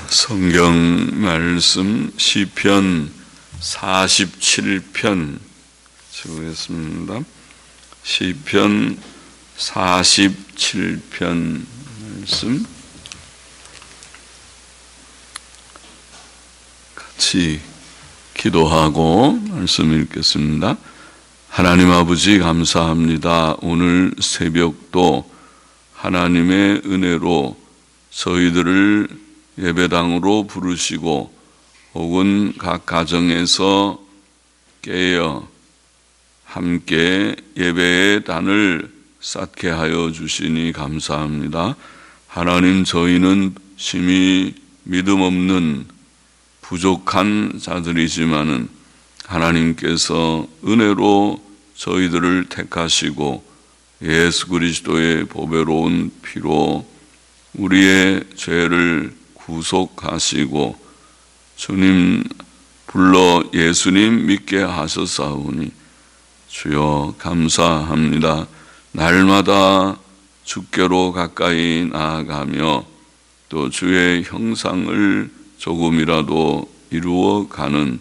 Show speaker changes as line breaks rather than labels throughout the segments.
성경 말씀 시편 47편 읽겠습니다. 시편 47편 말씀 같이 기도하고 말씀 읽겠습니다. 하나님 아버지 감사합니다. 오늘 새벽도 하나님의 은혜로 저희들을 예배당으로 부르시고 혹은 각 가정에서 깨어 함께 예배의 단을 쌓게 하여 주시니 감사합니다. 하나님, 저희는 심히 믿음 없는 부족한 자들이지만은 하나님께서 은혜로 저희들을 택하시고 예수 그리스도의 보배로운 피로 우리의 죄를 구속하시고 주님 불러 예수님 믿게 하셨사오니 주여 감사합니다. 날마다 주께로 가까이 나아가며 또 주의 형상을 조금이라도 이루어가는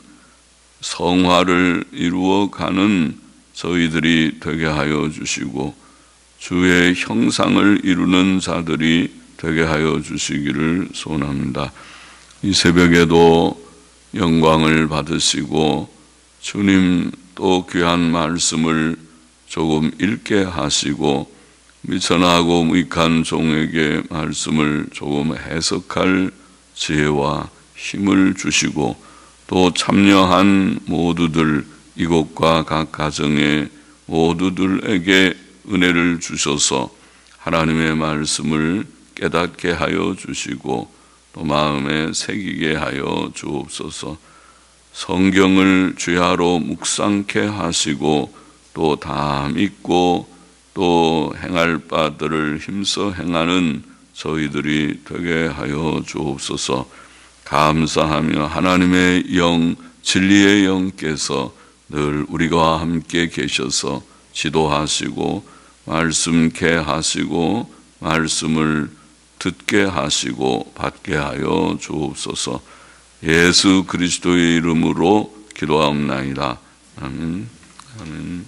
성화를 이루어가는 저희들이 되게 하여 주시고 주의 형상을 이루는 자들이 되게 하여 주시기를 소원합니다. 이 새벽에도 영광을 받으시고 주님 또 귀한 말씀을 조금 읽게 하시고 미천하고 무익한 종에게 말씀을 조금 해석할 지혜와 힘을 주시고 또 참여한 모두들 이곳과 각 가정의 모두들에게 은혜를 주셔서 하나님의 말씀을 깨닫게 하여 주시고 또 마음에 새기게 하여 주옵소서. 성경을 주야로 묵상케 하시고 또 다 믿고 또 행할 바들을 힘써 행하는 저희들이 되게 하여 주옵소서. 감사하며 하나님의 영, 진리의 영께서 늘 우리와 함께 계셔서 지도하시고 말씀케 하시고 말씀을 듣게 하시고 받게 하여 주옵소서. 예수 그리스도의 이름으로 기도하옵나이다. 아멘. 아멘.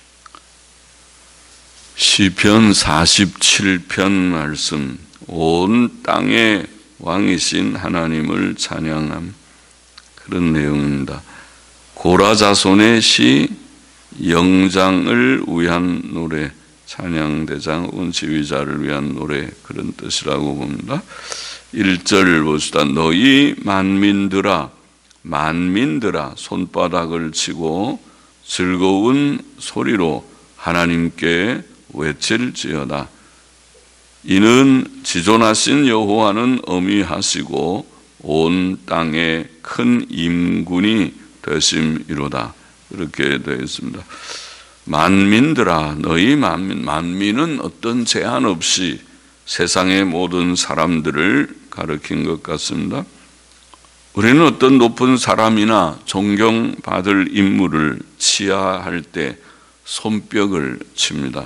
시편 47편 말씀. 온 땅의 왕이신 하나님을 찬양함. 그런 내용입니다. 고라 자손의 시, 영장을 위한 노래, 찬양대장 혹은 지휘자를 위한 노래, 그런 뜻이라고 봅니다. 1절 봅시다. 너희 만민들아, 만민들아, 손바닥을 치고 즐거운 소리로 하나님께 외칠지어다. 이는 지존하신 여호와는 어미하시고 온 땅에 큰 임군이 되심이로다. 이렇게 되어 있습니다. 만민들아, 너희 만민, 만민은 어떤 제한 없이 세상의 모든 사람들을 가리킨 것 같습니다. 우리는 어떤 높은 사람이나 존경받을 인물을 치하할 때 손뼉을 칩니다.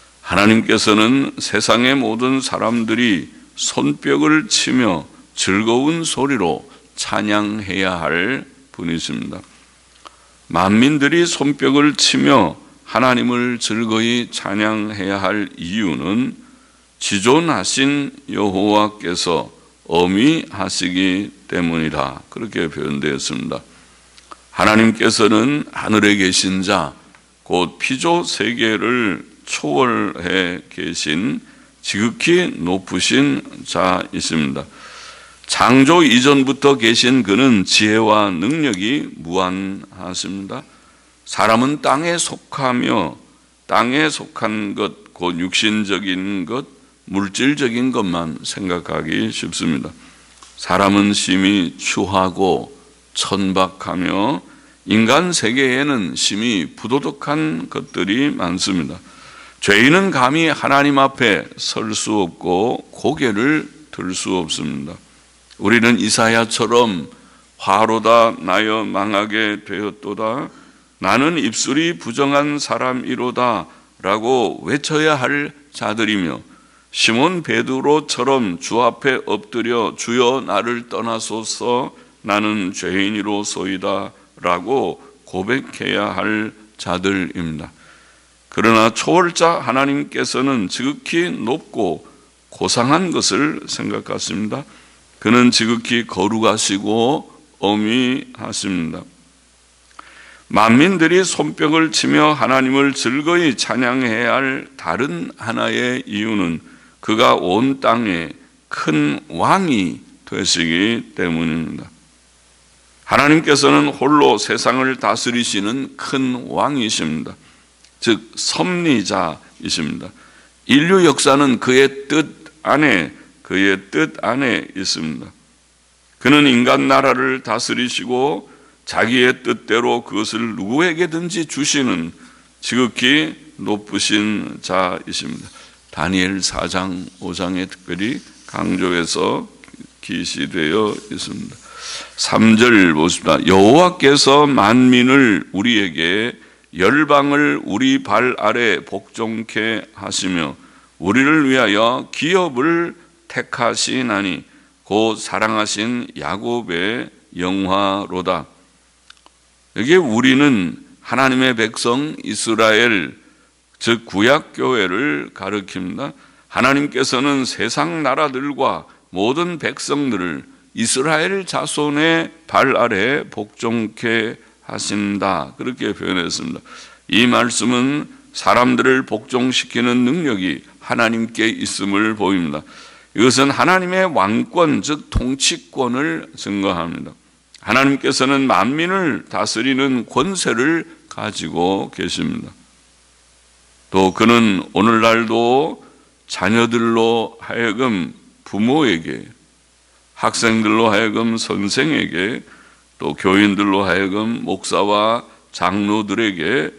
하나님께서는 세상의 모든 사람들이 손뼉을 치며 즐거운 소리로 찬양해야 할 분이십니다. 만민들이 손뼉을 치며 하나님을 즐거이 찬양해야 할 이유는 지존하신 여호와께서 어미하시기 때문이다. 그렇게 표현되었습니다. 하나님께서는 하늘에 계신 자, 곧 피조 세계를 초월해 계신 지극히 높으신 자이십니다. 창조 이전부터 계신 그는 지혜와 능력이 무한하십니다. 사람은 땅에 속하며 땅에 속한 것, 곧 육신적인 것, 물질적인 것만 생각하기 쉽습니다. 사람은 심히 추하고 천박하며 인간 세계에는 심히 부도덕한 것들이 많습니다. 죄인은 감히 하나님 앞에 설 수 없고 고개를 들 수 없습니다. 우리는 이사야처럼 화로다 나여 망하게 되었도다. 나는 입술이 부정한 사람이로다 라고 외쳐야 할 자들이며 시몬 베드로처럼 주 앞에 엎드려 주여 나를 떠나소서 나는 죄인이로소이다 라고 고백해야 할 자들입니다. 그러나 초월자 하나님께서는 지극히 높고 고상한 것을 생각하십니다. 그는 지극히 거룩하시고 엄위하십니다. 만민들이 손뼉을 치며 하나님을 즐거이 찬양해야 할 다른 하나의 이유는 그가 온 땅에 큰 왕이 되시기 때문입니다. 하나님께서는 홀로 세상을 다스리시는 큰 왕이십니다. 즉 섭리자이십니다. 인류 역사는 그의 뜻 안에 있습니다. 그는 인간 나라를 다스리시고 자기의 뜻대로 그것을 누구에게든지 주시는 지극히 높으신 자이십니다. 다니엘 4장 5장에 특별히 강조해서 기시되어 있습니다. 3절 보십니다. 여호와께서 만민을 우리에게 열방을 우리 발 아래 복종케 하시며 우리를 위하여 기업을 택하시나니 곧 사랑하신 야곱의 영화로다. 여기에 우리는 하나님의 백성 이스라엘, 즉 구약교회를 가리킵니다. 하나님께서는 세상 나라들과 모든 백성들을 이스라엘 자손의 발 아래 복종케 하신다, 그렇게 표현했습니다. 이 말씀은 사람들을 복종시키는 능력이 하나님께 있음을 보입니다. 이것은 하나님의 왕권, 즉 통치권을 증거합니다. 하나님께서는 만민을 다스리는 권세를 가지고 계십니다. 또 그는 오늘날도 자녀들로 하여금 부모에게, 학생들로 하여금 선생에게, 또 교인들로 하여금 목사와 장로들에게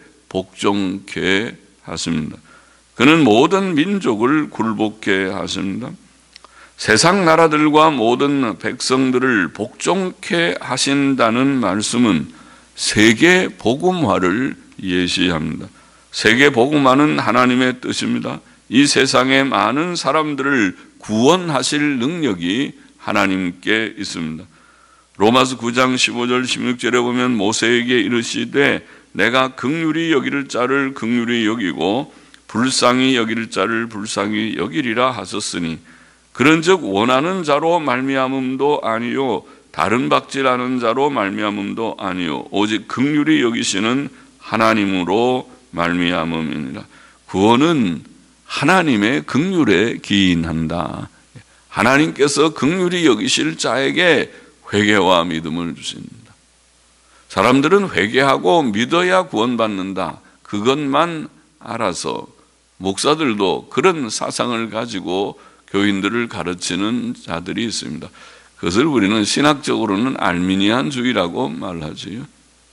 복종케 하십니다. 그는 모든 민족을 굴복케 하십니다. 세상 나라들과 모든 백성들을 복종케 하신다는 말씀은 세계 복음화를 예시합니다. 세계 복음화는 하나님의 뜻입니다. 이 세상의 많은 사람들을 구원하실 능력이 하나님께 있습니다. 로마서 9장 15절 16절에 보면 모세에게 이르시되 내가 긍휼히 여길 자를 긍휼히 여기고 불쌍히 여길 자를 불쌍히 여기리라 하셨으니 그런즉 원하는 자로 말미암음도 아니요 다른 박질하는 자로 말미암음도 아니요 오직 긍휼히 여기시는 하나님으로 말미암음이니라. 구원은 하나님의 긍휼에 기인한다. 하나님께서 긍휼히 여기실 자에게 회개와 믿음을 주십니다. 사람들은 회개하고 믿어야 구원받는다, 그것만 알아서 목사들도 그런 사상을 가지고 교인들을 가르치는 자들이 있습니다. 그것을 우리는 신학적으로는 알미니안주의라고 말하지요.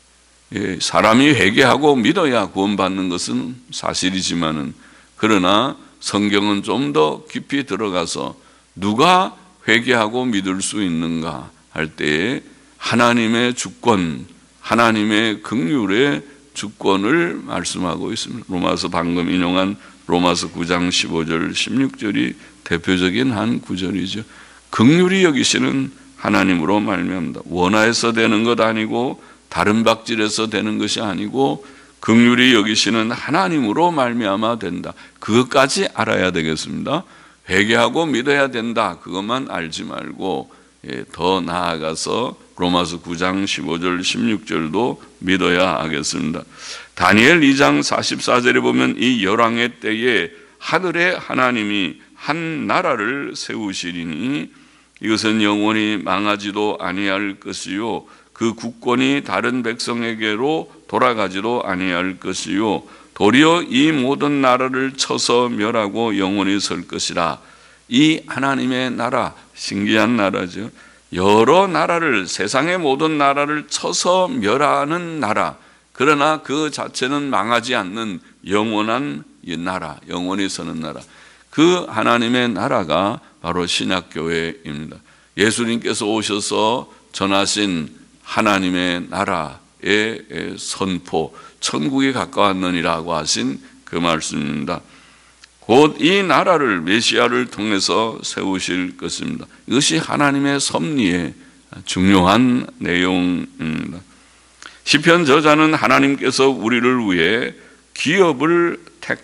사람이 회개하고 믿어야 구원받는 것은 사실이지만은, 그러나 성경은 좀 더 깊이 들어가서 누가 회개하고 믿을 수 있는가 할 때에 하나님의 주권, 하나님의 긍휼의 주권을 말씀하고 있습니다. 로마서 방금 인용한 로마서 9장 15절 16절이 대표적인 한 구절이죠. 긍휼히 여기시는 하나님으로 말미암다. 원하에서 되는 것 아니고 다른 박질에서 되는 것이 아니고 긍휼히 여기시는 하나님으로 말미암아 된다. 그것까지 알아야 되겠습니다. 회개하고 믿어야 된다, 그것만 알지 말고 더 나아가서 로마서 9장 15절 16절도 믿어야 하겠습니다. 다니엘 2장 44절에 보면 이 열왕의 때에 하늘의 하나님이 한 나라를 세우시리니 이것은 영원히 망하지도 아니할 것이요 그 국권이 다른 백성에게로 돌아가지도 아니할 것이요 도리어 이 모든 나라를 쳐서 멸하고 영원히 설 것이라. 이 하나님의 나라, 신기한 나라죠. 여러 나라를, 세상의 모든 나라를 쳐서 멸하는 나라, 그러나 그 자체는 망하지 않는 영원한 나라, 영원히 서는 나라, 그 하나님의 나라가 바로 신약교회입니다. 예수님께서 오셔서 전하신 하나님의 나라의 선포, 천국이 가까웠느니라고 하신 그 말씀입니다. 곧 이 나라를 메시아를 통해서 세우실 것입니다. 이것이 하나님의 섭리의 중요한 내용입니다. 시편 저자는 하나님께서 우리를 위해 기업을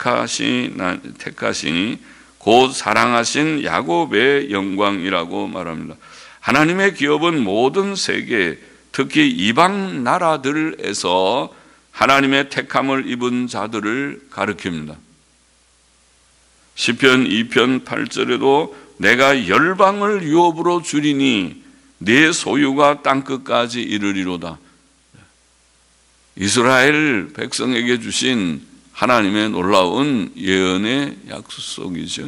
택하시니 곧 사랑하신 야곱의 영광이라고 말합니다. 하나님의 기업은 모든 세계, 특히 이방 나라들에서 하나님의 택함을 입은 자들을 가리킵니다. 시편 2편 8절에도 내가 열방을 유업으로 주리니 네 소유가 땅끝까지 이르리로다. 이스라엘 백성에게 주신 하나님의 놀라운 예언의 약속이죠.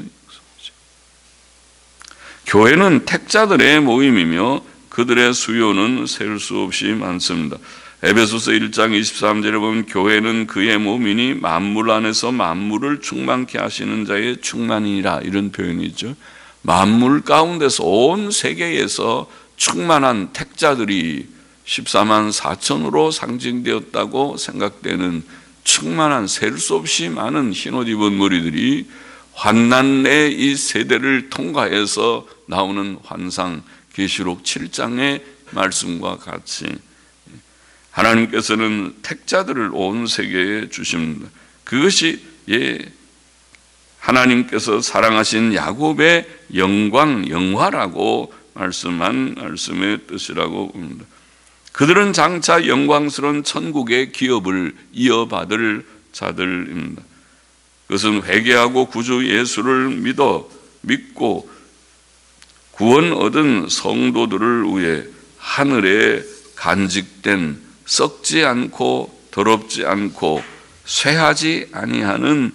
교회는 택자들의 모임이며 그들의 수요는 셀 수 없이 많습니다. 에베소서 1장 23절에 보면 교회는 그의 몸이니 만물 안에서 만물을 충만케 하시는 자의 충만이라, 이런 표현이죠. 만물 가운데서 온 세계에서 충만한 택자들이 14만 4천으로 상징되었다고 생각되는 충만한 셀 수 없이 많은 흰옷 입은 무리들이 환난의 이 세대를 통과해서 나오는 환상, 계시록 7장의 말씀과 같이 하나님께서는 택자들을 온 세계에 주십니다. 그것이 하나님께서 사랑하신 야곱의 영광, 영화라고 말씀한 말씀의 뜻이라고 봅니다. 그들은 장차 영광스러운 천국의 기업을 이어받을 자들입니다. 그것은 회개하고 구주 예수를 믿고 구원 얻은 성도들을 위해 하늘에 간직된 썩지 않고 더럽지 않고 쇠하지 아니하는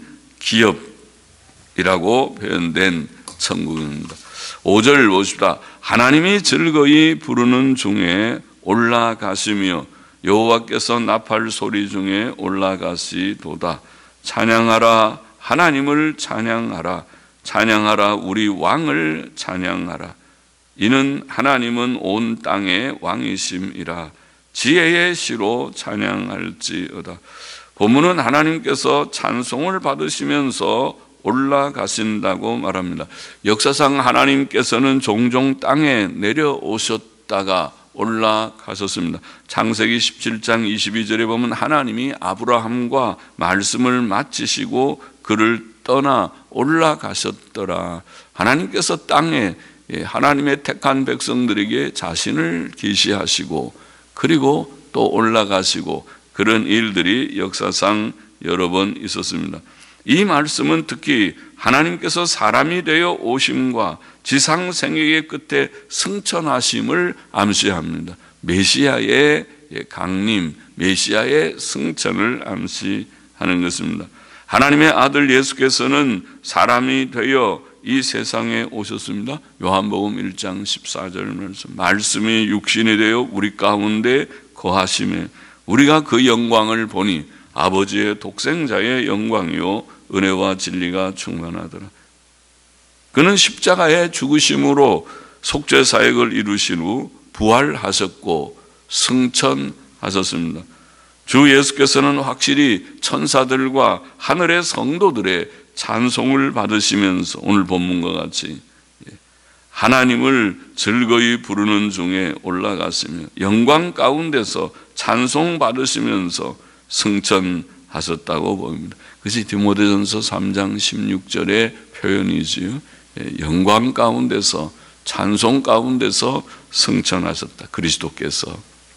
기업이라고 표현된 천국입니다. 5절 보십시다. 하나님이 즐거이 부르는 중에 올라가시며 여호와께서 나팔 소리 중에 올라가시도다. 찬양하라, 하나님을 찬양하라. 찬양하라, 우리 왕을 찬양하라. 이는 하나님은 온 땅의 왕이심이라. 지혜의 시로 찬양할지어다. 본문은 하나님께서 찬송을 받으시면서 올라가신다고 말합니다. 역사상 하나님께서는 종종 땅에 내려오셨다가 올라가셨습니다. 창세기 17장 22절에 보면 하나님이 아브라함과 말씀을 마치시고 그를 떠나 올라가셨더라. 하나님께서 땅에 하나님의 택한 백성들에게 자신을 계시하시고 그리고 또 올라가시고 그런 일들이 역사상 여러 번 있었습니다. 이 말씀은 특히 하나님께서 사람이 되어 오심과 지상 생애의 끝에 승천하심을 암시합니다. 메시아의 강림, 메시아의 승천을 암시하는 것입니다. 하나님의 아들 예수께서는 사람이 되어 이 세상에 오셨습니다. 요한복음 1장 14절 말씀이 육신이 되어 우리 가운데 거하심에 우리가 그 영광을 보니 아버지의 독생자의 영광이요 은혜와 진리가 충만하더라. 그는 십자가의 죽으심으로 속죄 사역을 이루신 후 부활하셨고 승천하셨습니다. 주 예수께서는 확실히 천사들과 하늘의 성도들의 찬송을 받으시면서 오늘 본문과 같이 하나님을 즐거이 부르는 중에 올라가시며 영광 가운데서 찬송 받으시면서 승천하셨다고 봅니다. 그것이 디모데전서 3장 16절의 표현이지요. 영광 가운데서 찬송 가운데서 승천하셨다. 그리스도께서.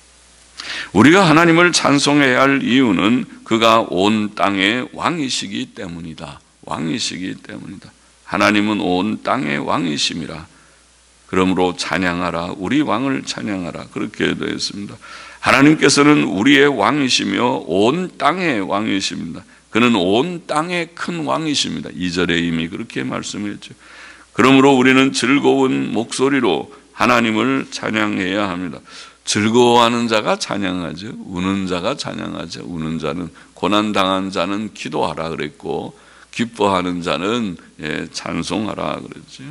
우리가 하나님을 찬송해야 할 이유는 그가 온 땅의 왕이시기 때문이다. 왕이시기 때문이다. 하나님은 온 땅의 왕이심이라. 그러므로 찬양하라. 우리 왕을 찬양하라. 그렇게 되어 있습니다. 하나님께서는 우리의 왕이시며 온 땅의 왕이십니다. 그는 온 땅의 큰 왕이십니다. 2절에 이미 그렇게 말씀했죠. 그러므로 우리는 즐거운 목소리로 하나님을 찬양해야 합니다. 즐거워하는 자가 찬양하죠. 우는 자가 찬양하죠. 우는 자는, 고난당한 자는 기도하라 그랬고 기뻐하는 자는 찬송하라 그랬죠.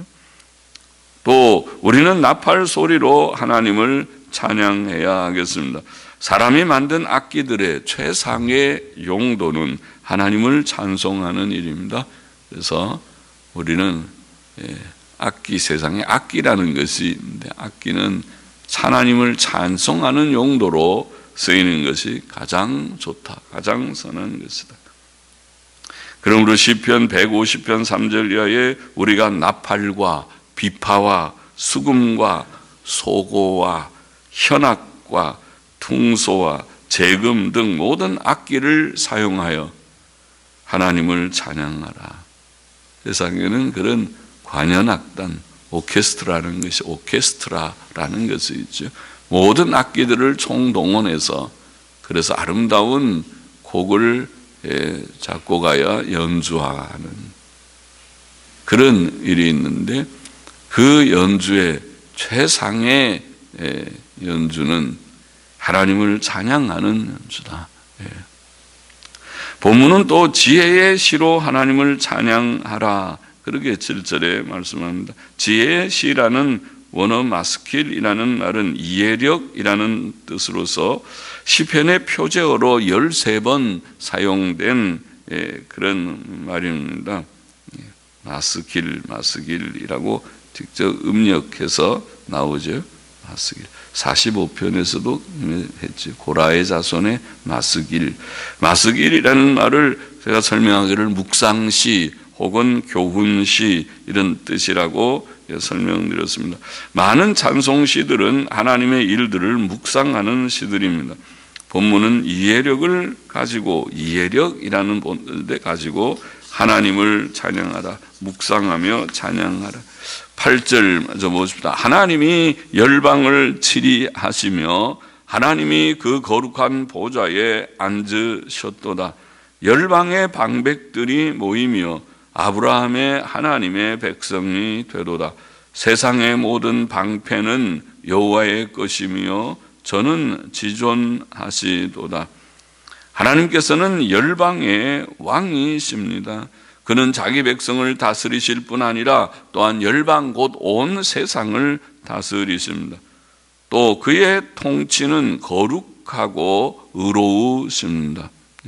또 우리는 나팔 소리로 하나님을 찬양해야 하겠습니다. 사람이 만든 악기들의 최상의 용도는 하나님을 찬송하는 일입니다. 그래서 우리는 악기, 세상에 악기라는 것이 있는데 악기는 하나님을 찬송하는 용도로 쓰이는 것이 가장 좋다, 가장 선한 것이다. 그러므로 시편 150편 3절 이하에 우리가 나팔과 비파와 수금과 소고와 현악과 퉁소와 재금 등 모든 악기를 사용하여 하나님을 찬양하라. 세상에는 그런 관현악단, 오케스트라라는 것이 있죠. 모든 악기들을 총동원해서 그래서 아름다운 곡을 작곡하여 연주하는 그런 일이 있는데 그 연주의 최상의 연주는 하나님을 찬양하는 연주다. 본문은 또 지혜의 시로 하나님을 찬양하라. 그렇게 7절에 말씀합니다. 지혜의 시라는 원어 마스킬이라는 말은 이해력이라는 뜻으로서 시편의 표제어로 13번 사용된 그런 말입니다. 마스길이라고 직접 음력해서 나오죠. 마스길. 45편에서도 했죠. 고라의 자손의 마스길이라는 말을 제가 설명하기를 묵상시 혹은 교훈시 이런 뜻이라고 설명드렸습니다. 많은 찬송시들은 하나님의 일들을 묵상하는 시들입니다. 본문은 이해력을 가지고 이해력이라는 데 가지고 하나님을 찬양하라, 묵상하며 찬양하라. 8절 먼저 보십시다. 하나님이 열방을 치리하시며 하나님이 그 거룩한 보좌에 앉으셨도다. 열방의 방백들이 모이며 아브라함의 하나님의 백성이 되도다. 세상의 모든 방패는 여호와의 것이며 저는 지존하시도다. 하나님께서는 열방의 왕이십니다. 그는 자기 백성을 다스리실 뿐 아니라 또한 열방 곧 온 세상을 다스리십니다. 또 그의 통치는 거룩하고 의로우십니다.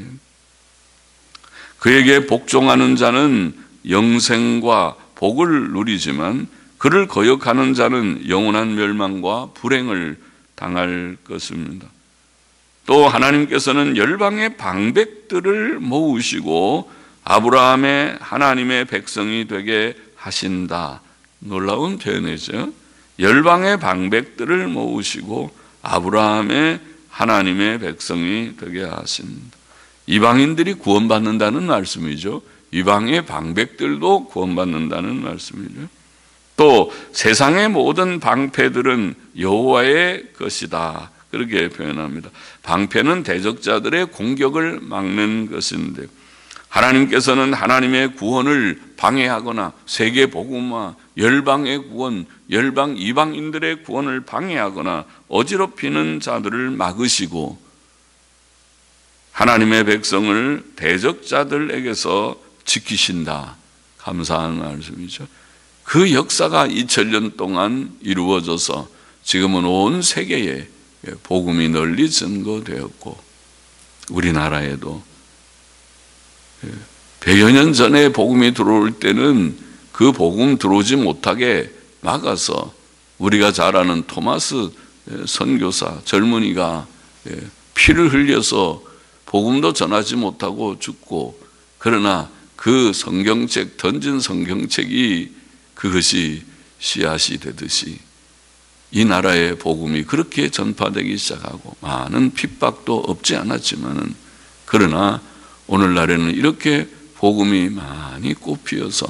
그에게 복종하는 자는 영생과 복을 누리지만 그를 거역하는 자는 영원한 멸망과 불행을 당할 것입니다. 또 하나님께서는 열방의 방백들을 모으시고 아브라함의 하나님의 백성이 되게 하신다. 놀라운 표현이죠. 열방의 방백들을 모으시고 아브라함의 하나님의 백성이 되게 하신다. 이방인들이 구원받는다는 말씀이죠. 이방의 방백들도 구원받는다는 말씀이죠. 또 세상의 모든 방패들은 여호와의 것이다. 그렇게 표현합니다. 방패는 대적자들의 공격을 막는 것인데 하나님께서는 하나님의 구원을 방해하거나 세계 복음화, 열방의 구원, 열방 이방인들의 구원을 방해하거나 어지럽히는 자들을 막으시고 하나님의 백성을 대적자들에게서 지키신다. 감사한 말씀이죠. 그 역사가 2000년 동안 이루어져서 지금은 온 세계에 복음이 널리 증거되었고 우리나라에도 100여 년 전에 복음이 들어올 때는 그 복음 들어오지 못하게 막아서 우리가 잘 아는 토마스 선교사 젊은이가 피를 흘려서 복음도 전하지 못하고 죽고 그러나 그 성경책 던진 성경책이 그것이 씨앗이 되듯이 이 나라의 복음이 그렇게 전파되기 시작하고 많은 핍박도 없지 않았지만은 그러나 오늘날에는 이렇게 복음이 많이 꽃피어서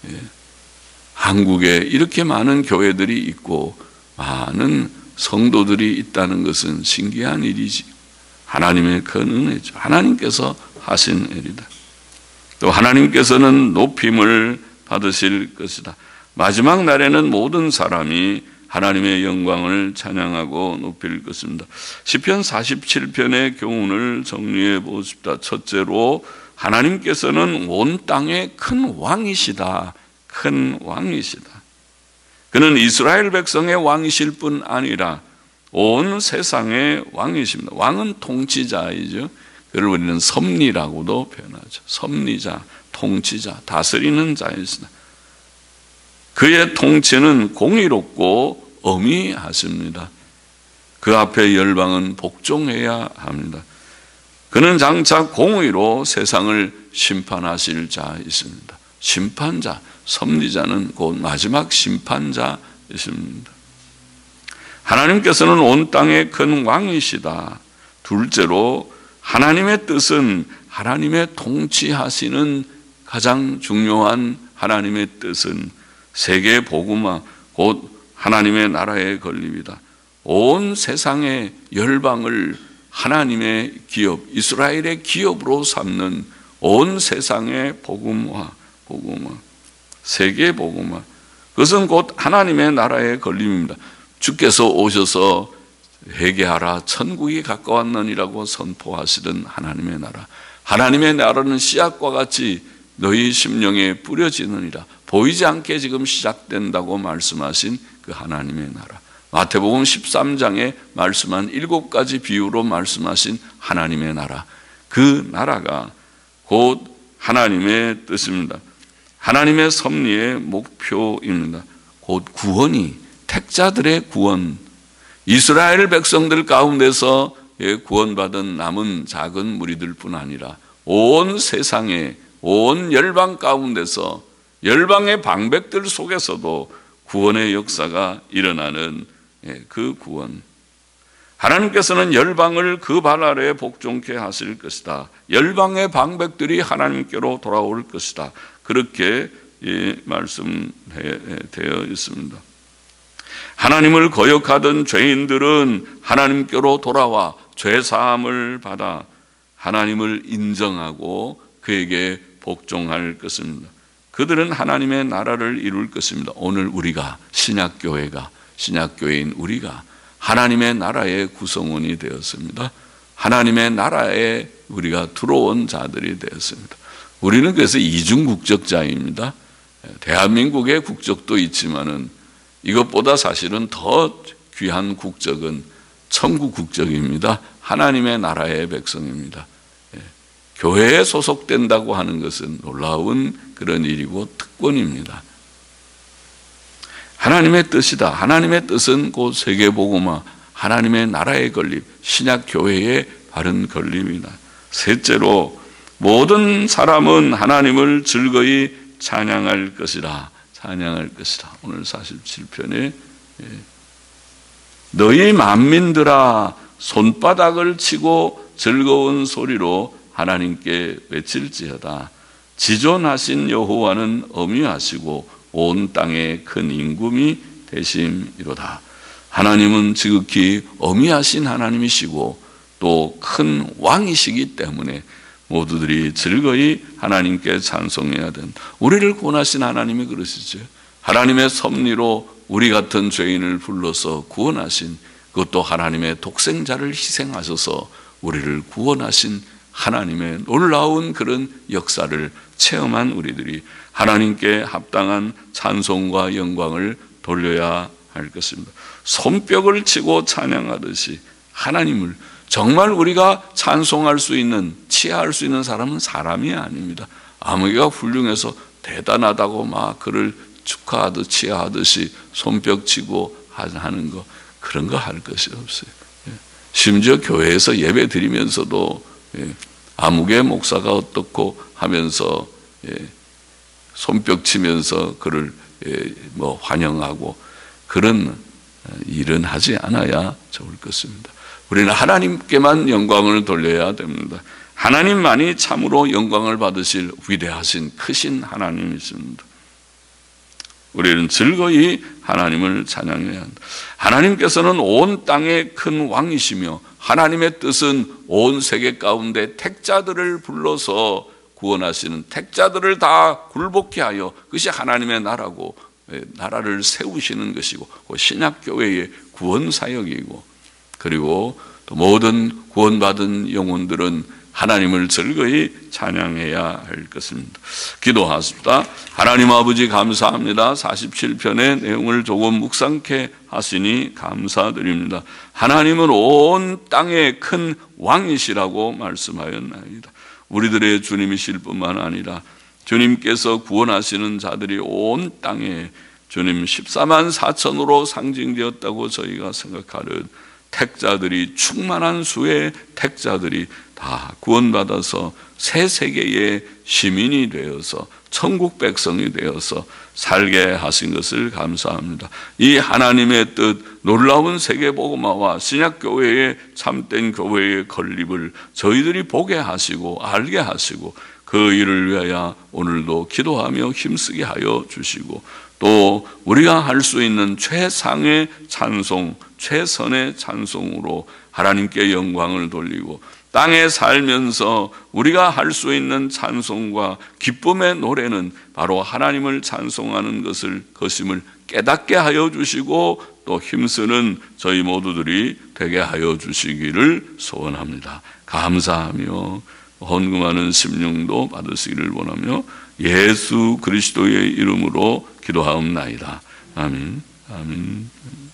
한국에 이렇게 많은 교회들이 있고 많은 성도들이 있다는 것은 신기한 일이지. 하나님의 큰 은혜죠. 하나님께서 하신 일이다. 또 하나님께서는 높임을 받으실 것이다. 마지막 날에는 모든 사람이 하나님의 영광을 찬양하고 높일 것입니다. 시편 47편의 교훈을 정리해 보십시다. 첫째로 하나님께서는 온 땅의 큰 왕이시다. 큰 왕이시다. 그는 이스라엘 백성의 왕이실 뿐 아니라 온 세상의 왕이십니다. 왕은 통치자이죠. 그를 우리는 섭리라고도 표현하죠. 섭리자, 통치자, 다스리는 자이시다. 그의 통치는 공의롭고 엄히하십니다. 그 앞에 열방은 복종해야 합니다. 그는 장차 공의로 세상을 심판하실 자이십니다. 심판자, 섭리자는 곧 마지막 심판자이십니다. 하나님께서는 온 땅의 큰 왕이시다. 둘째로 하나님의 뜻은 하나님의 통치하시는 가장 중요한 하나님의 뜻은 세계 복음화 곧 하나님의 나라의 건립이다. 온 세상의 열방을 하나님의 기업, 이스라엘의 기업으로 삼는 온 세상의 복음화, 세계 복음화. 그것은 곧 하나님의 나라의 건립입니다. 주께서 오셔서 회개하라 천국이 가까웠느니라고 선포하시던 하나님의 나라. 하나님의 나라는 씨앗과 같이 너희 심령에 뿌려지느니라. 보이지 않게 지금 시작된다고 말씀하신 그 하나님의 나라. 마태복음 13장에 말씀한 7가지 비유로 말씀하신 하나님의 나라. 그 나라가 곧 하나님의 뜻입니다. 하나님의 섭리의 목표입니다. 곧 구원이, 택자들의 구원, 이스라엘 백성들 가운데서 구원받은 남은 작은 무리들 뿐 아니라 온 세상에, 온 열방 가운데서 열방의 방백들 속에서도 구원의 역사가 일어나는 그 구원. 하나님께서는 열방을 그 발 아래에 복종케 하실 것이다. 열방의 방백들이 하나님께로 돌아올 것이다. 그렇게 말씀되어 있습니다. 하나님을 거역하던 죄인들은 하나님께로 돌아와 죄 사함을 받아 하나님을 인정하고 그에게 복종할 것입니다. 그들은 하나님의 나라를 이룰 것입니다. 오늘 우리가 신약교회인 우리가 하나님의 나라의 구성원이 되었습니다. 하나님의 나라에 우리가 들어온 자들이 되었습니다. 우리는 그래서 이중국적자입니다. 대한민국의 국적도 있지만은 이것보다 사실은 더 귀한 국적은 천국 국적입니다. 하나님의 나라의 백성입니다. 교회에 소속된다고 하는 것은 놀라운 그런 일이고 특권입니다. 하나님의 뜻이다. 하나님의 뜻은 곧 세계복음화, 하나님의 나라의 건립, 신약교회의 바른 건립이다. 셋째로 모든 사람은 하나님을 즐거이 찬양할 것이다. 찬양할 것이다. 오늘 47편에 너희 만민들아 손바닥을 치고 즐거운 소리로 하나님께 외칠지어다. 지존하신 여호와는 엄위하시고 온 땅에 큰 임금이 되심이로다. 하나님은 지극히 엄위하신 하나님이시고 또 큰 왕이시기 때문에 모두들이 즐거이 하나님께 찬송해야 된다. 우리를 구원하신 하나님이 그러시죠. 하나님의 섭리로 우리 같은 죄인을 불러서 구원하신, 그것도 하나님의 독생자를 희생하셔서 우리를 구원하신 하나님의 놀라운 그런 역사를 체험한 우리들이 하나님께 합당한 찬송과 영광을 돌려야 할 것입니다. 손뼉을 치고 찬양하듯이 하나님을 정말 우리가 찬송할 수 있는, 치하할 수 있는 사람은 사람이 아닙니다. 아무개가 훌륭해서 대단하다고 막 그를 축하하듯 치하하듯이 손뼉 치고 하는 거, 그런 거 할 것이 없어요. 심지어 교회에서 예배 드리면서도 아무개 목사가 어떻고 하면서 손뼉 치면서 그를 환영하고 그런 일은 하지 않아야 좋을 것입니다. 우리는 하나님께만 영광을 돌려야 됩니다. 하나님만이 참으로 영광을 받으실 위대하신 크신 하나님이십니다. 우리는 즐거이 하나님을 찬양해야 한다. 하나님께서는 온 땅의 큰 왕이시며 하나님의 뜻은 온 세계 가운데 택자들을 불러서 구원하시는, 택자들을 다 굴복케 하여, 그것이 하나님의 나라고 나라를 세우시는 것이고 신약교회의 구원사역이고, 그리고 또 모든 구원받은 영혼들은 하나님을 즐거이 찬양해야 할 것입니다. 기도하십시다. 하나님 아버지 감사합니다. 47편의 내용을 조금 묵상케 하시니 감사드립니다. 하나님은 온 땅의 큰 왕이시라고 말씀하였나이다. 우리들의 주님이실 뿐만 아니라 주님께서 구원하시는 자들이 온 땅에 주님 14만 4천으로 상징되었다고 저희가 생각하는 택자들이, 충만한 수의 택자들이 다 구원받아서 새 세계의 시민이 되어서 천국 백성이 되어서 살게 하신 것을 감사합니다. 이 하나님의 뜻, 놀라운 세계복음화와 신약교회의 참된 교회의 건립을 저희들이 보게 하시고 알게 하시고 그 일을 위하여 오늘도 기도하며 힘쓰게 하여 주시고, 또 우리가 할 수 있는 최상의 찬송, 최선의 찬송으로 하나님께 영광을 돌리고, 땅에 살면서 우리가 할 수 있는 찬송과 기쁨의 노래는 바로 하나님을 찬송하는 것임을 깨닫게 하여 주시고, 또 힘쓰는 저희 모두들이 되게 하여 주시기를 소원합니다. 감사하며 헌금하는 심령도 받으시기를 원하며 예수 그리스도의 이름으로 기도하옵나이다. 아멘. 아멘.